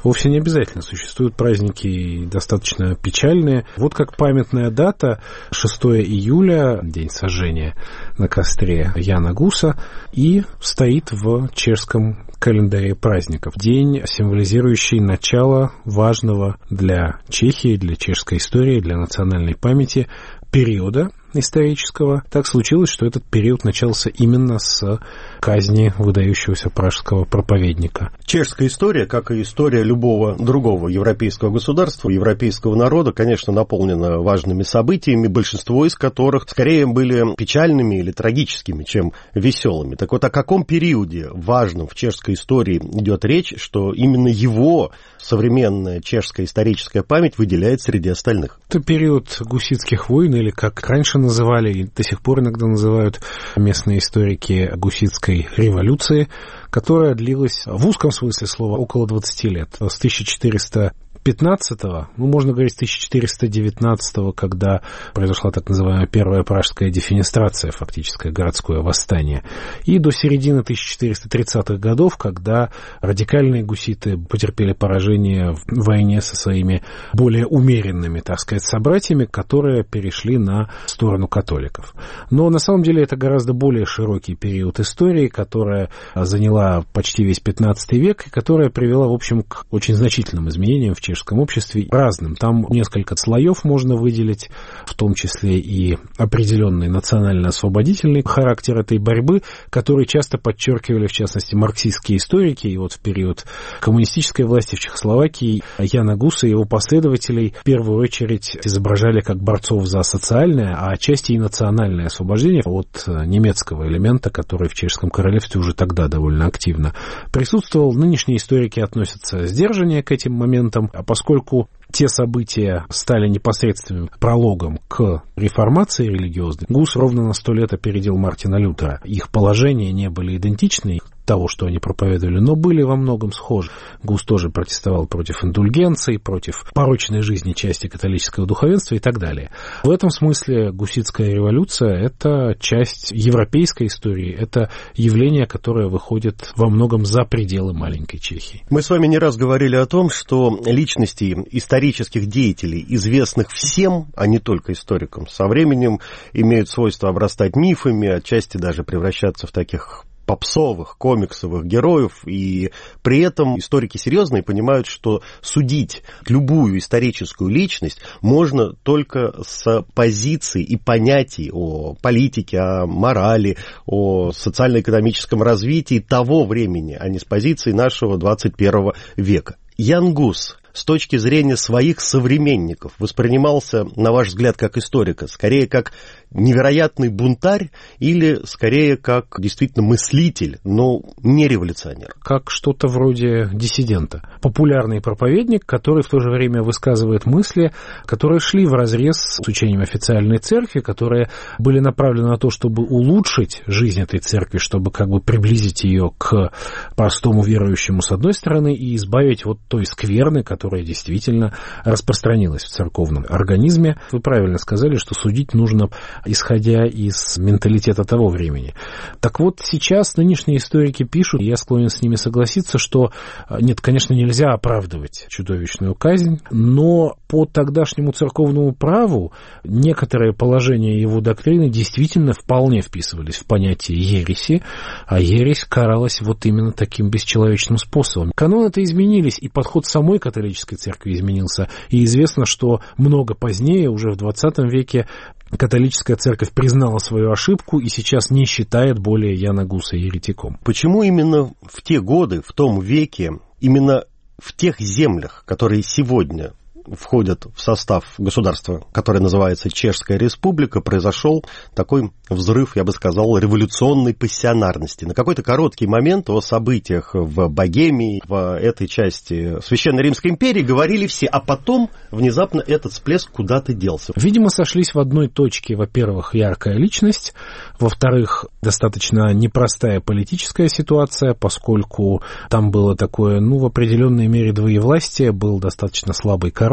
Вовсе не обязательно. Существуют праздники достаточно печальные. Вот как памятная дата, шестого июля, день сожжения на костре Яна Гуса, и стоит в чешском календаре праздников. День, символизирующий начало важного для Чехии, для чешской истории, для национальной памяти периода исторического. Так случилось, что этот период начался именно с казни выдающегося пражского проповедника. Чешская история, как и история любого другого европейского государства, европейского народа, конечно, наполнена важными событиями, большинство из которых скорее были печальными или трагическими, чем веселыми. Так вот, о каком периоде важном в чешской истории идет речь, что именно его современная чешская историческая память выделяет среди остальных? Это период гуситских войн, или как раньше называли, и до сих пор иногда называют местные историки, гуситской революции, которая длилась в узком смысле слова около двадцати лет. С тысяча четыреста пятнадцатого, ну, можно говорить, с тысяча четыреста девятнадцатого, когда произошла так называемая первая пражская дефенестрация, фактическое городское восстание, и до середины тысяча четыреста тридцатых годов, когда радикальные гуситы потерпели поражение в войне со своими более умеренными, так сказать, собратьями, которые перешли на сторону католиков. Но на самом деле это гораздо более широкий период истории, которая заняла почти весь пятнадцатый век, и которая привела, в общем, к очень значительным изменениям в чешском обществе, разным. Там несколько слоев можно выделить, в том числе и определенный национально-освободительный характер этой борьбы, который часто подчеркивали, в частности, марксистские историки. И вот в период коммунистической власти в Чехословакии Яна Гуса и его последователей в первую очередь изображали как борцов за социальное, а отчасти и национальное освобождение от немецкого элемента, который в Чешском королевстве уже тогда довольно активно присутствовал. Нынешние историки относятся сдержаннее к этим моментам, а поскольку те события стали непосредственным прологом к реформации религиозной, Гус ровно на сто лет опередил Мартина Лютера. Их положения не были идентичны того, что они проповедовали, но были во многом схожи. Гус тоже протестовал против индульгенций, против порочной жизни части католического духовенства и так далее. В этом смысле гуситская революция – это часть европейской истории, это явление, которое выходит во многом за пределы маленькой Чехии. Мы с вами не раз говорили о том, что личности исторических деятелей, известных всем, а не только историкам, со временем имеют свойство обрастать мифами, отчасти даже превращаться в таких попсовых, комиксовых героев, и при этом историки серьезные понимают, что судить любую историческую личность можно только с позиций и понятий о политике, о морали, о социально-экономическом развитии того времени, а не с позиции нашего двадцать первого века. Ян Гус с точки зрения своих современников воспринимался, на ваш взгляд, как историка, скорее как невероятный бунтарь или скорее как действительно мыслитель, но не революционер? Как что-то вроде диссидента. Популярный проповедник, который в то же время высказывает мысли, которые шли вразрез с учением официальной церкви, которые были направлены на то, чтобы улучшить жизнь этой церкви, чтобы как бы приблизить ее к простому верующему с одной стороны и избавить от той скверны, которая действительно распространилась в церковном организме. Вы правильно сказали, что судить нужно, исходя из менталитета того времени. Так вот, сейчас нынешние историки пишут, и я склонен с ними согласиться, что, нет, конечно, нельзя оправдывать чудовищную казнь, но по тогдашнему церковному праву некоторые положения его доктрины действительно вполне вписывались в понятие ереси, а ересь каралась вот именно таким бесчеловечным способом. Каноны-то изменились, и подход самой католической церкви изменился, и известно, что много позднее, уже в двадцатом веке, католическая церковь признала свою ошибку и сейчас не считает более Яна Гуса еретиком. Почему именно в те годы, в том веке, именно в тех землях, которые сегодня входят в состав государства, которое называется Чешская Республика, произошел такой взрыв, я бы сказал, революционной пассионарности? На какой-то короткий момент о событиях в Богемии, в этой части Священной Римской империи говорили все, а потом внезапно этот всплеск куда-то делся. Видимо, сошлись в одной точке, во-первых, яркая личность, во-вторых, достаточно непростая политическая ситуация, поскольку там было такое, ну, в определенной мере двоевластие, был достаточно слабый король,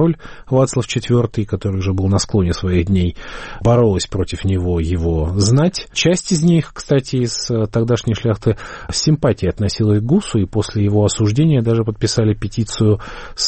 король Вацлав четвёртый, который уже был на склоне своих дней, боролась против него его знать. Часть из них, кстати, из тогдашней шляхты с симпатией относилась к Гусу, и после его осуждения даже подписали петицию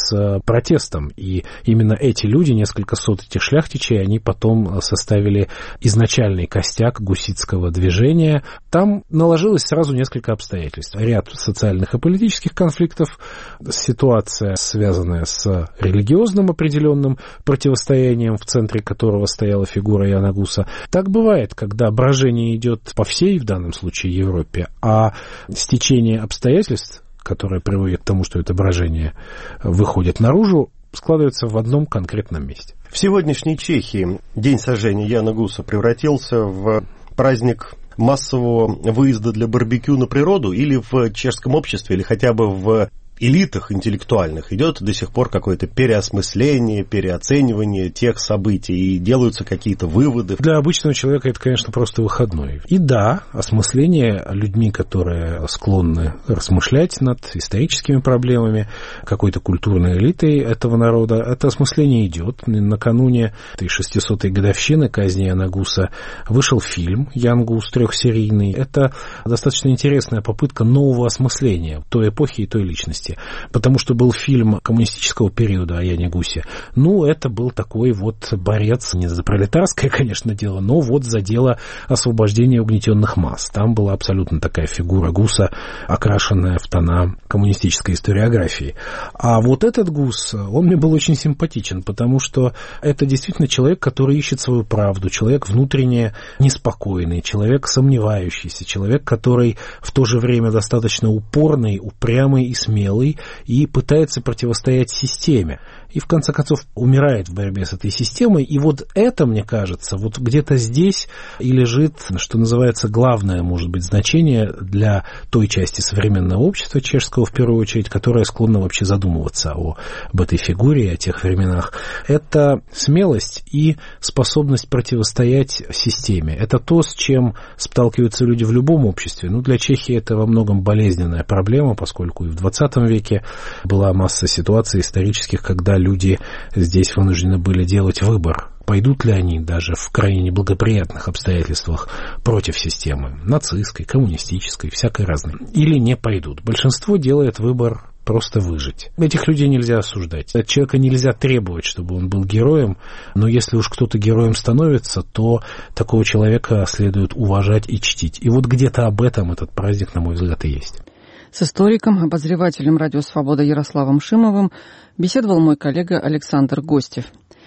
с протестом. И именно эти люди, несколько сот этих шляхтичей, они потом составили изначальный костяк гуситского движения. Там наложилось сразу несколько обстоятельств. Ряд социальных и политических конфликтов, ситуация, связанная с религиозным определенным противостоянием, в центре которого стояла фигура Яна Гуса. Так бывает, когда брожение идет по всей, в данном случае, Европе, а стечение обстоятельств, которое приводит к тому, что это брожение выходит наружу, складывается в одном конкретном месте. В сегодняшней Чехии день сожжения Яна Гуса превратился в праздник массового выезда для барбекю на природу, или в чешском обществе, или хотя бы в элитах интеллектуальных идет до сих пор какое-то переосмысление, переоценивание тех событий, и делаются какие-то выводы. Для обычного человека это, конечно, просто выходной. И да, осмысление людьми, которые склонны размышлять над историческими проблемами, какой-то культурной элитой этого народа, это осмысление идет. Накануне этой шестисотой годовщины казни Яна Гуса вышел фильм «Ян Гус» трехсерийный. Это достаточно интересная попытка нового осмысления той эпохи и той личности. Потому что был фильм коммунистического периода о Яне Гусе. Ну, это был такой вот борец, не за пролетарское, конечно, дело, но вот за дело освобождения угнетенных масс. Там была абсолютно такая фигура Гуса, окрашенная в тона коммунистической историографии. А вот этот Гус, он мне был очень симпатичен, потому что это действительно человек, который ищет свою правду, человек внутренне неспокойный, человек сомневающийся, человек, который в то же время достаточно упорный, упрямый и смелый, и пытается противостоять системе. И, в конце концов, умирает в борьбе с этой системой. И вот это, мне кажется, вот где-то здесь и лежит, что называется, главное, может быть, значение для той части современного общества чешского, в первую очередь, которая склонна вообще задумываться о, об этой фигуре и о тех временах. Это смелость и способность противостоять системе. Это то, с чем сталкиваются люди в любом обществе. Ну, для Чехии это во многом болезненная проблема, поскольку и в двадцатом веке была масса ситуаций исторических, когда люди здесь вынуждены были делать выбор, пойдут ли они даже в крайне неблагоприятных обстоятельствах против системы, нацистской, коммунистической, всякой разной, или не пойдут. Большинство делает выбор просто выжить. Этих людей нельзя осуждать. От человека нельзя требовать, чтобы он был героем, но если уж кто-то героем становится, то такого человека следует уважать и чтить. И вот где-то об этом этот праздник, на мой взгляд, и есть. С историком, обозревателем «Радио Свобода» Ярославом Шимовым беседовал мой коллега Александр Гостев.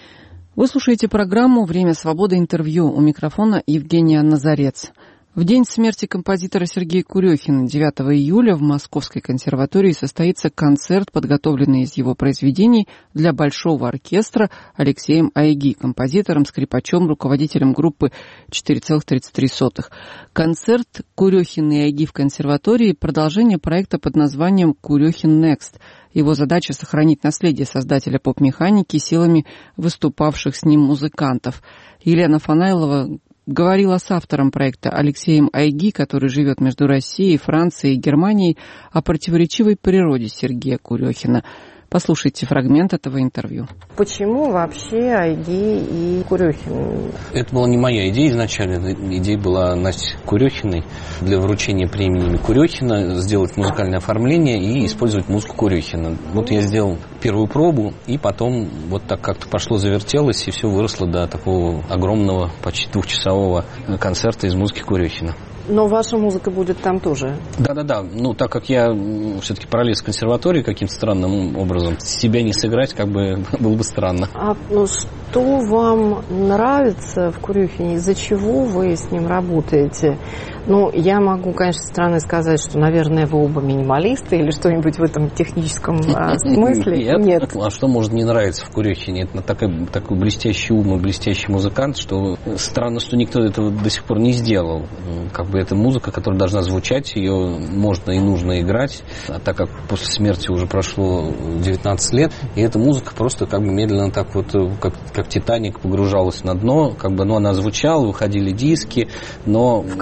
Вы слушаете программу «Время свободы. Интервью». У микрофона Евгения Назарец. В день смерти композитора Сергея Курехина, девятого июля, в Московской консерватории состоится концерт, подготовленный из его произведений для большого оркестра Алексеем Айги, композитором, скрипачом, руководителем группы четыре целых тридцать три сотых. Концерт «Курехин и Айги» в консерватории – продолжение проекта под названием «Курехин Next». Его задача – сохранить наследие создателя поп-механики силами выступавших с ним музыкантов. Елена Фанайлова говорила с автором проекта Алексеем Айги, который живет между Россией, Францией и Германией, о противоречивой природе Сергея Курехина. Послушайте фрагмент этого интервью. Почему вообще Айги и Курехин? Это была не моя идея изначально. Идея была Насти Курехиной для вручения премии Курехина сделать музыкальное оформление и использовать музыку Курехина. Вот я сделал первую пробу, и потом вот так как-то пошло, завертелось, и все выросло до такого огромного, почти двухчасового концерта из музыки Курехина. Но ваша музыка будет там тоже? Да-да-да. Ну, так как я все-таки пролез в консерваторию каким-то странным образом, себя не сыграть как бы было бы странно. А ну, что вам нравится в Курехине? Из-за чего вы с ним работаете? Ну, я могу, конечно, со стороны сказать, что, наверное, вы оба минималисты или что-нибудь в этом техническом а, смысле. Нет. Нет. А что может не нравиться в Курехине? Это такой, такой блестящий ум и блестящий музыкант, что странно, что никто этого до сих пор не сделал. Как бы это музыка, которая должна звучать, ее можно и нужно играть. А так как после смерти уже прошло девятнадцать лет, и эта музыка просто как бы медленно так вот, как, как Титаник, погружалась на дно. Как бы, ну, она звучала, выходили диски, но... В концертном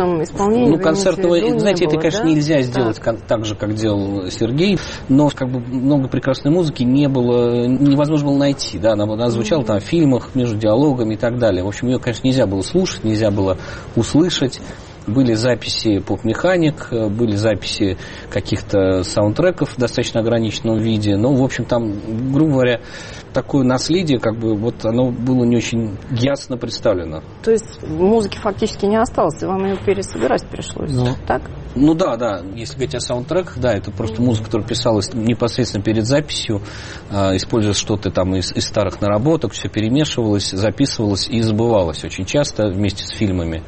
концертном исполнении? Ну, концертного, знаете, было, это, конечно, да? нельзя сделать так. так же, как делал Сергей, но как бы много прекрасной музыки не было, невозможно было найти, да, она, она звучала mm-hmm. там в фильмах, между диалогами и так далее. В общем, ее, конечно, нельзя было слушать, нельзя было услышать. Были записи поп-механик, были записи каких-то саундтреков в достаточно ограниченном виде. Но, в общем, там, грубо говоря, такое наследие, как бы, вот оно было не очень ясно представлено. То есть музыки фактически не осталось, и вам ее пересобирать пришлось, ну, так? Ну да, да. Если говорить о саундтреках, да, это просто mm-hmm. музыка, которая писалась непосредственно перед записью, э, используя что-то там из, из старых наработок, все перемешивалось, записывалось и забывалось очень часто вместе с фильмами.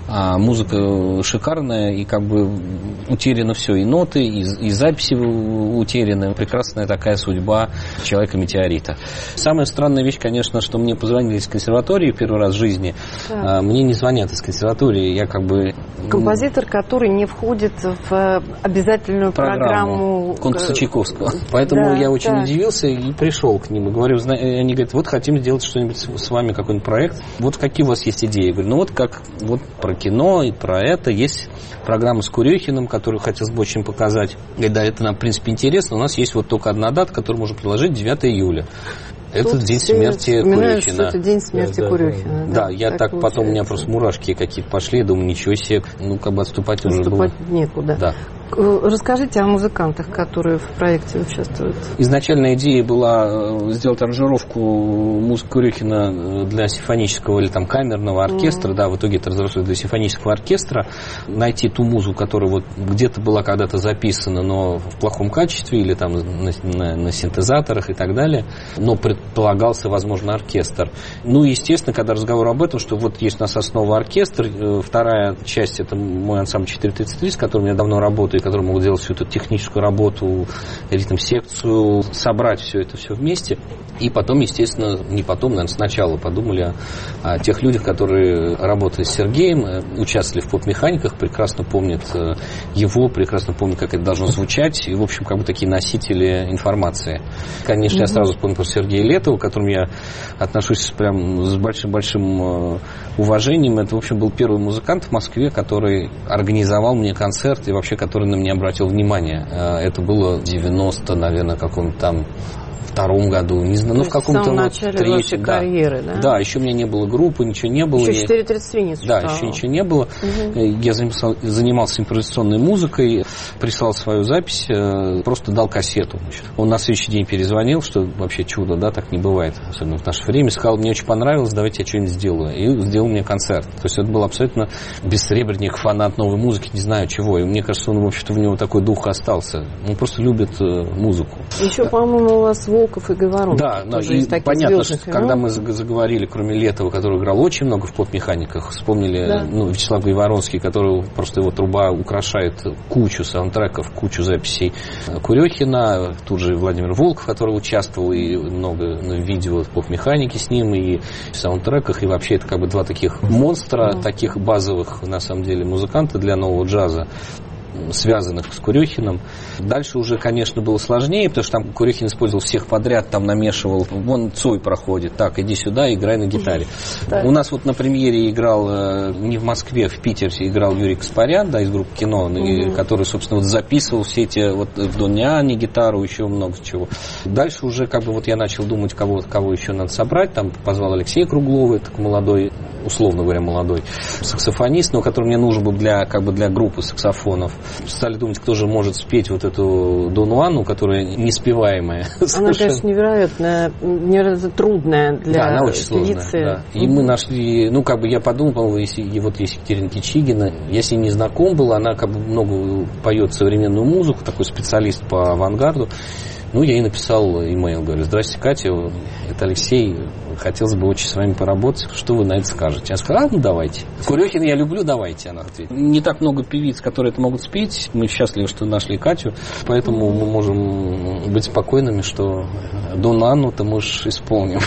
А музыка шикарная, и как бы утеряно все, и ноты, и, и записи утеряны. Прекрасная такая судьба человека-метеорита. Самая странная вещь, конечно, что мне позвонили из консерватории первый раз в жизни. Да. Мне не звонят из консерватории, я как бы... Композитор, который не входит в обязательную программу, программу... конкурса Чайковского. Поэтому да, я очень да. удивился и пришел к ним. И говорю, они говорят, вот хотим сделать что-нибудь с вами, какой-нибудь проект. Вот какие у вас есть идеи? Я говорю, ну вот как вот про кино и про это. Есть программа с Курехиным, которую хотелось бы очень показать. И да, это нам, в принципе, интересно. У нас есть вот только одна дата, которую можно предложить, девятое июля. Это Тут день смерти Курехина. Это день смерти да, Курехина. Да, да, я так, так потом у меня просто мурашки какие-то пошли. Я думаю, ничего себе, ну как бы отступать, отступать уже было. Некуда. Да. Расскажите о музыкантах, которые в проекте участвуют. Изначальная идея была сделать аранжировку музыки Курехина для симфонического или там камерного оркестра. Mm. Да, в итоге это разрослось для симфонического оркестра. Найти ту музыку, которая вот где-то была когда-то записана, но в плохом качестве, или там на, на, на синтезаторах и так далее. Но предполагался, возможно, оркестр. Ну, естественно, когда разговор об этом, что вот есть у нас основа оркестр, вторая часть — это мой ансамбль четыре тридцать три, с которым я давно работаю, которые могут делать всю эту техническую работу, ритм-секцию, собрать все это все вместе. И потом, естественно, не потом, наверное, сначала подумали о, о тех людях, которые работали с Сергеем, участвовали в поп-механиках, прекрасно помнят его, прекрасно помнят, как это должно звучать, и, в общем, как бы такие носители информации. Конечно, mm-hmm. я сразу вспомнил про Сергея Летова, к которому я отношусь прям с большим-большим уважением. Это, в общем, был первый музыкант в Москве, который организовал мне концерт и вообще, который на меня обратил внимание. Это было в девяностом, наверное, каком-то там втором году, не знаю, ну в каком-то вот третьем, да. карьеры, да? Да, еще у меня не было группы, ничего не было. Еще четыре тридцать три не существовало. Да, еще ничего не было. Угу. Я занимался, занимался импровизационной музыкой, прислал свою запись, просто дал кассету. Он на следующий день перезвонил, что вообще чудо, да, так не бывает, особенно в наше время. Сказал, мне очень понравилось, давайте я что-нибудь сделаю. И сделал мне концерт. То есть это был абсолютно бессребренник, фанат новой музыки, не знаю чего. И мне кажется, он, в общем-то, в него такой дух остался. Он просто любит музыку. Еще, по-моему, у вас Волков и Говорон. Да, но и понятно, что имен. Когда мы заговорили, кроме Летова, который играл очень много в поп-механиках, вспомнили да. ну, Вячеслав Гайворонский, который просто его труба украшает кучу саундтреков, кучу записей Курехина, тут же Владимир Волков, который участвовал и много ну, видео поп-механики с ним, и в саундтреках, и вообще это как бы два таких монстра, mm-hmm. таких базовых, на самом деле, музыканта для нового джаза, связанных с Курехиным. Дальше уже, конечно, было сложнее, потому что там Курехин использовал всех подряд, там намешивал, вон Цой проходит, так, иди сюда, играй на гитаре. Да. У нас вот на премьере играл, не в Москве, в Питере играл Юрий Каспарян, да, из группы «Кино», угу. и, который, собственно, вот записывал все эти, вот, Доняне гитару, еще много чего. Дальше уже, как бы, вот я начал думать, кого, кого еще надо собрать, там позвал Алексея Круглова, такой молодой, условно говоря, молодой саксофонист, но который мне нужен был для, как бы, для группы саксофонов. Стали думать, кто же может спеть вот эту Дон Уанну, которая неспеваемая. Она, конечно, невероятно, невероятно трудная для да, она очень сложная, певицы. Да. И mm-hmm. мы нашли, ну, как бы я подумал, если, и вот есть Екатерина Кичигина, я с ней не знаком был, она как бы много поет современную музыку, такой специалист по авангарду. Ну, я ей написал имейл, говорю, здрасте, Катя, это Алексей, хотелось бы очень с вами поработать, что вы на это скажете? Я сказала, а, ну давайте. Курехина я люблю, давайте, она ответила. Не так много певиц, которые это могут спеть, мы счастливы, что нашли Катю, поэтому мы можем быть спокойными, что Дон Анну-то мы уж исполним.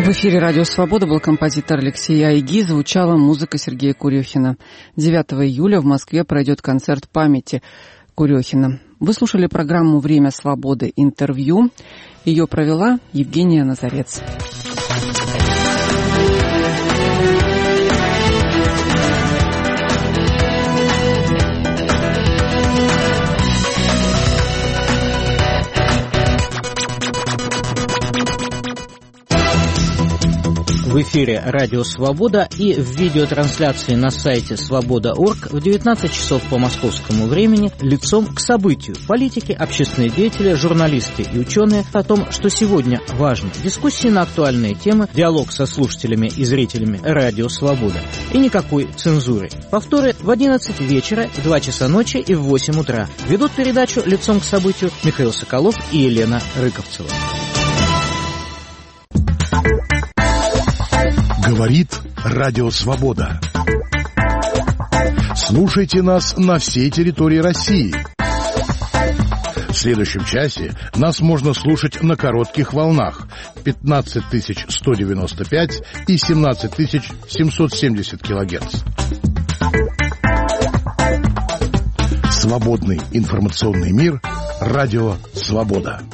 В эфире «Радио Свобода» был композитор Алексей Айги, звучала музыка Сергея Курехина. девятого июля в Москве пройдет концерт памяти Курехина. Вы слушали программу «Время свободы. Интервью». Ее провела Евгения Назарец. В эфире «Радио Свобода» и в видеотрансляции на сайте свобода точка орг в девятнадцать часов по московскому времени лицом к событию. Политики, общественные деятели, журналисты и ученые о том, что сегодня важно. Дискуссии на актуальные темы, диалог со слушателями и зрителями «Радио Свобода». И никакой цензуры. Повторы в одиннадцать вечера, в два часа ночи и в восемь утра. Ведут передачу лицом к событию Михаил Соколов и Елена Рыковцева. Говорит Радио Свобода. Слушайте нас на всей территории России. В следующем часе нас можно слушать на коротких волнах пятнадцать тысяч сто девяносто пять и семнадцать тысяч семьсот семьдесят килогерц. Свободный информационный мир. Радио Свобода.